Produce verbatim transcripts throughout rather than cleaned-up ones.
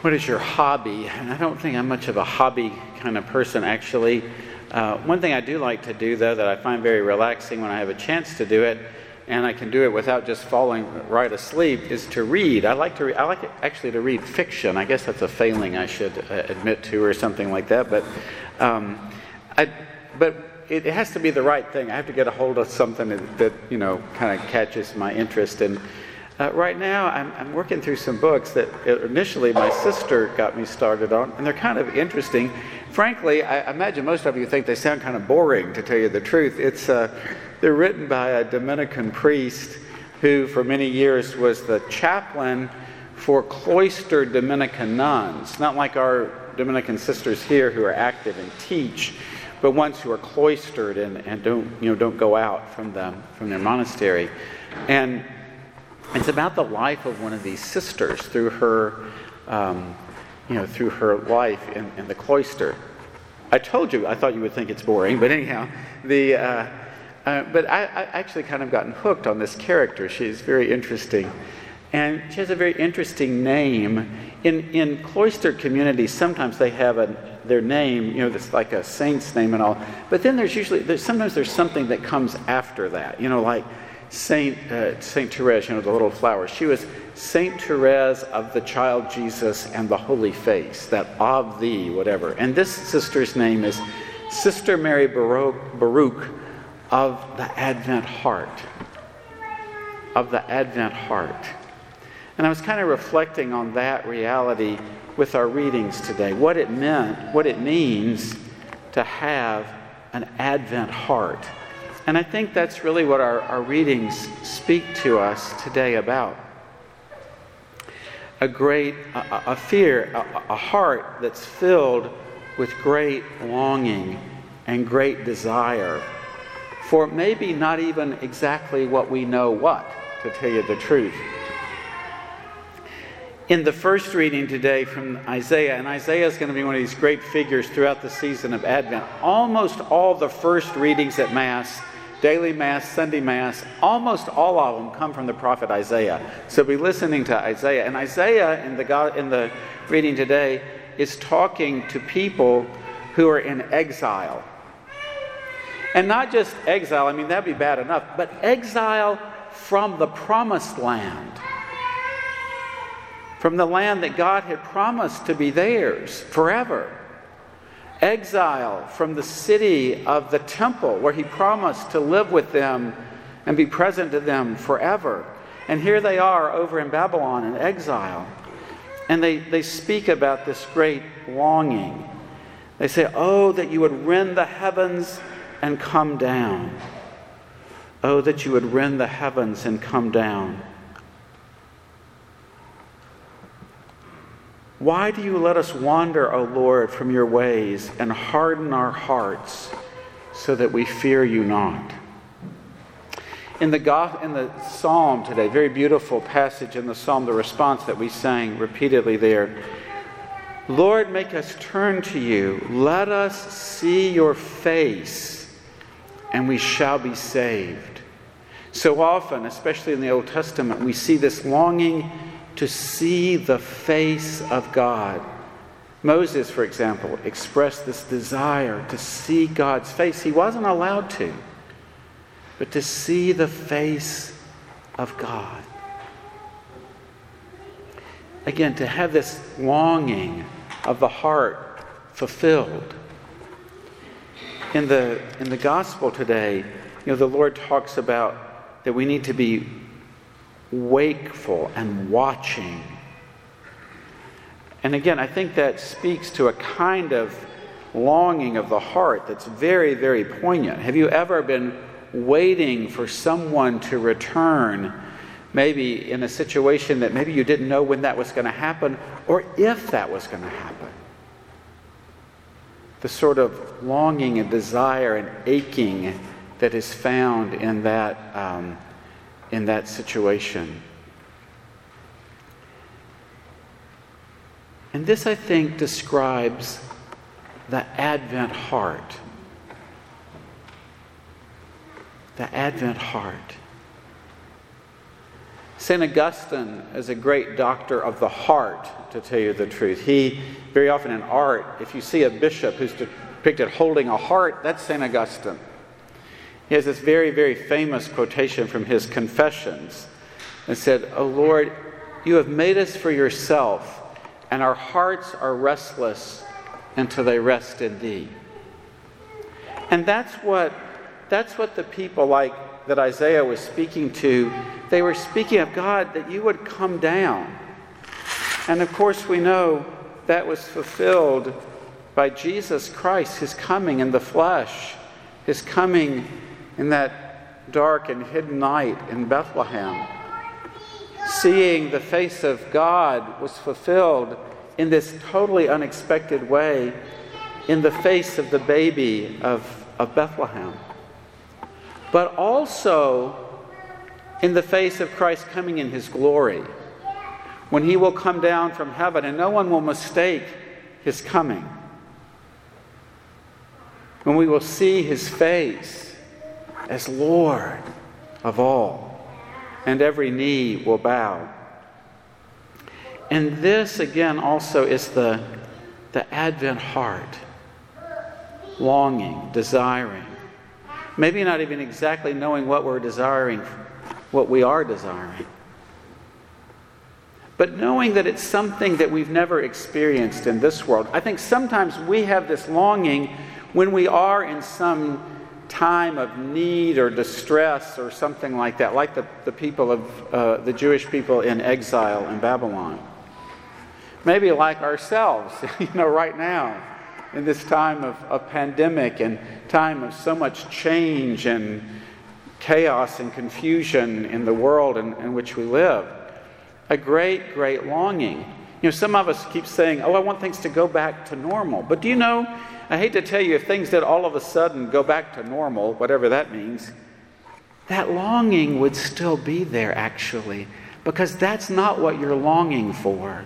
what is your hobby? And I don't think I'm much of a hobby kind of person, actually. Uh, one thing I do like to do, though, that I find very relaxing when I have a chance to do it, and I can do it without just falling right asleep, is to read. I like to re- I like actually to read fiction. I guess that's a failing I should uh, admit to, or something like that. But, um, I, but it, it has to be the right thing. I have to get a hold of something that, that you know kind of catches my interest. And uh, right now, I'm, I'm working through some books that initially my sister got me started on, and they're kind of interesting. Frankly, I imagine most of you think they sound kind of boring, to tell you the truth. It's uh, they're written by a Dominican priest who, for many years, was the chaplain for cloistered Dominican nuns. Not like our Dominican sisters here who are active and teach, but ones who are cloistered and, and don't you know don't go out from them from their monastery. And it's about the life of one of these sisters through her. Um, you know, through her life in, in the cloister. I told you, I thought you would think it's boring, but anyhow, the uh, uh, but I, I actually kind of gotten hooked on this character. She's very interesting. And she has a very interesting name. In in cloistered communities, sometimes they have a their name, you know, that's like a saint's name and all. But then there's usually, there's sometimes there's something that comes after that, you know, like Saint uh, Saint Therese, you know, the little flower. She was Saint Therese of the Child Jesus and the Holy Face, that of thee, whatever. And this sister's name is Sister Mary Baruch, Baruch of the Advent Heart. Of the Advent Heart. And I was kind of reflecting on that reality with our readings today. What it meant, what it means to have an Advent heart. And I think that's really what our, our readings speak to us today about. A great, a, a fear, a, a heart that's filled with great longing and great desire for maybe not even exactly what we know what, to tell you the truth. In the first reading today from Isaiah, and Isaiah is going to be one of these great figures throughout the season of Advent. Almost all the first readings at Mass, daily Mass, Sunday Mass, almost all of them come from the prophet Isaiah. So be listening to Isaiah. And Isaiah, in the God, in the reading today, is talking to people who are in exile. And not just exile, I mean, that'd be bad enough, but exile from the promised land. From the land that God had promised to be theirs forever. Exile from the city of the temple where he promised to live with them and be present to them forever. And here they are over in Babylon in exile. And they, they speak about this great longing. They say, oh, that you would rend the heavens and come down. Oh, that you would rend the heavens and come down. Why do you let us wander, O Lord, from your ways and harden our hearts so that we fear you not? In the, in the psalm today, very beautiful passage in the psalm, the response that we sang repeatedly there. Lord, make us turn to you. Let us see your face, and we shall be saved. So often, especially in the Old Testament, we see this longing to see the face of God. Moses, for example, expressed this desire to see God's face. He wasn't allowed to, but to see the face of God. Again, to have this longing of the heart fulfilled. In the in the gospel today, you know, the Lord talks about that we need to be wakeful and watching. And again, I think that speaks to a kind of longing of the heart that's very, very poignant. Have you ever been waiting for someone to return, maybe in a situation that maybe you didn't know when that was going to happen, or if that was going to happen? The sort of longing and desire and aching that is found in that um, in that situation. And this, I think, describes the Advent heart. The Advent heart. Saint Augustine is a great doctor of the heart, to tell you the truth. He, very often in art, if you see a bishop who's depicted holding a heart, that's Saint Augustine. He has this very, very famous quotation from his Confessions. It said, "O Lord, you have made us for yourself, and our hearts are restless until they rest in thee." And that's what, that's what the people like that Isaiah was speaking to, they were speaking of God, that you would come down. And of course we know that was fulfilled by Jesus Christ, his coming in the flesh, his coming in that dark and hidden night in Bethlehem. Seeing the face of God was fulfilled in this totally unexpected way in the face of the baby of, of Bethlehem. But also in the face of Christ coming in his glory, when he will come down from heaven and no one will mistake his coming. When we will see his face as Lord of all, and every knee will bow. And this, again, also is the, the Advent heart. Longing, desiring. Maybe not even exactly knowing what we're desiring, what we are desiring. But knowing that it's something that we've never experienced in this world. I think sometimes we have this longing when we are in some time of need or distress or something like that, like the, the people of uh, the Jewish people in exile in Babylon. Maybe like ourselves, you know, right now, in this time of, of pandemic and time of so much change and chaos and confusion in the world in, in which we live. A great, great longing. You know, some of us keep saying, oh, I want things to go back to normal. But do you know, I hate to tell you, if things did all of a sudden go back to normal, whatever that means, that longing would still be there, actually, because that's not what you're longing for.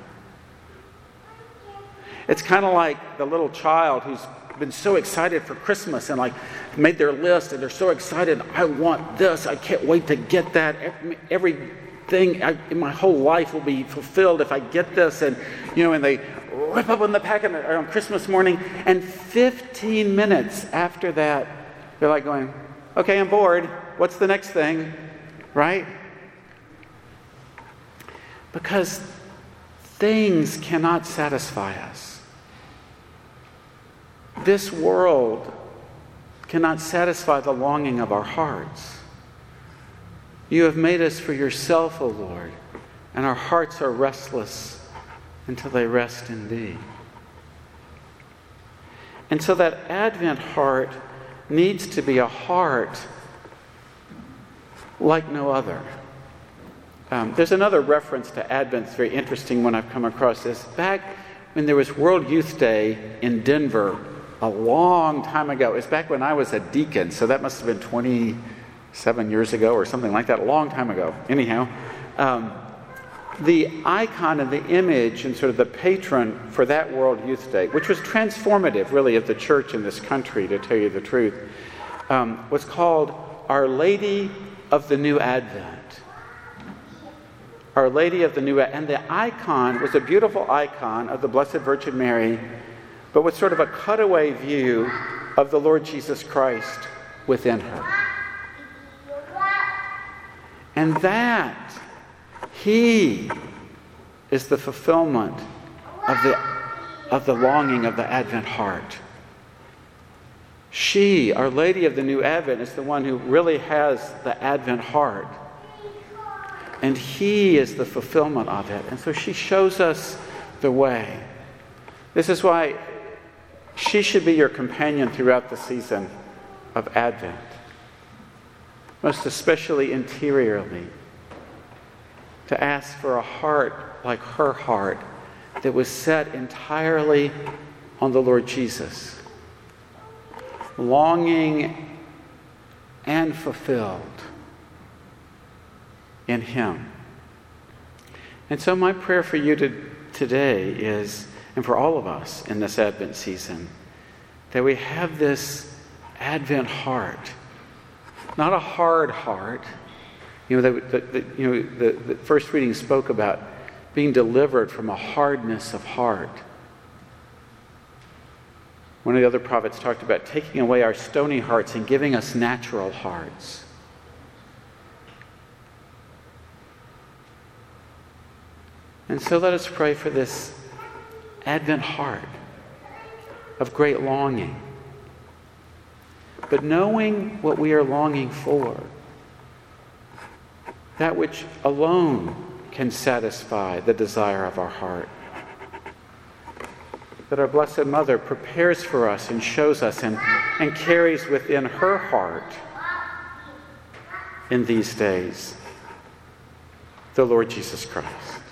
It's kind of like the little child who's been so excited for Christmas and like made their list and they're so excited, I want this, I can't wait to get that. Everything I, in my whole life will be fulfilled if I get this. And, you know, and they rip open the packet on Christmas morning, and fifteen minutes after that, they're like going, okay, I'm bored. What's the next thing? Right? Because things cannot satisfy us. This world cannot satisfy the longing of our hearts. You have made us for yourself, O Lord, and our hearts are restless until they rest in thee. And so that Advent heart needs to be a heart like no other. Um, there's another reference to Advent that's very interesting one I've come across this. Back when there was World Youth Day in Denver a long time ago. It's back when I was a deacon, so that must have been twenty-seven years ago or something like that, a long time ago. Anyhow, um, the icon and the image and sort of the patron for that World Youth Day, which was transformative, really, of the church in this country, to tell you the truth, um, was called Our Lady of the New Advent. Our Lady of the New Advent. And the icon was a beautiful icon of the Blessed Virgin Mary, but with sort of a cutaway view of the Lord Jesus Christ within her. And that, he is the fulfillment of the, of the longing of the Advent heart. She, Our Lady of the New Advent, is the one who really has the Advent heart. And he is the fulfillment of it. And so she shows us the way. This is why she should be your companion throughout the season of Advent. Most especially interiorly. To ask for a heart like her heart that was set entirely on the Lord Jesus. Longing and fulfilled in him. And so my prayer for you to, today is, and for all of us in this Advent season, that we have this Advent heart. Not a hard heart, You know, the, the, the, you know the, the first reading spoke about being delivered from a hardness of heart. One of the other prophets talked about taking away our stony hearts and giving us natural hearts. And so let us pray for this Advent heart of great longing. But knowing what we are longing for, that which alone can satisfy the desire of our heart. That our Blessed Mother prepares for us and shows us and, and carries within her heart in these days the Lord Jesus Christ.